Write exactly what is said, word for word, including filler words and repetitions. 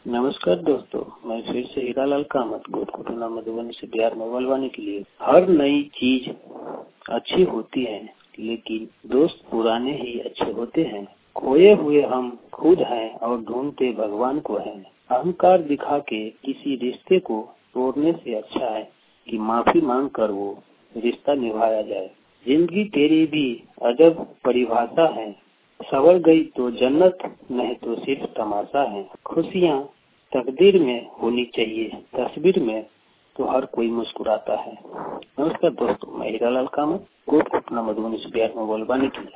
नमस्कार दोस्तों, मैं फिर से हीरालाल कामत गोटकुटुना मधुबनी से बिहार में बोलवाने के लिए। हर नई चीज अच्छी होती है, लेकिन दोस्त पुराने ही अच्छे होते हैं। खोए हुए हम खुद हैं और ढूंढते भगवान को हैं। अहंकार दिखा के किसी रिश्ते को तोड़ने से अच्छा है कि माफी मांग कर वो रिश्ता निभाया जाए। जिंदगी तेरी भी अजब परिभाषा है, सवर गई तो जन्नत, नहीं तो सिर्फ तमाशा है। खुशियाँ तकदीर में होनी चाहिए, तस्वीर में तो हर कोई मुस्कुराता है। नमस्कार दोस्तों, मैं हीरालाल कामत गोटकुटुना मधुबनी से बिहार में बोलवाने के लिए।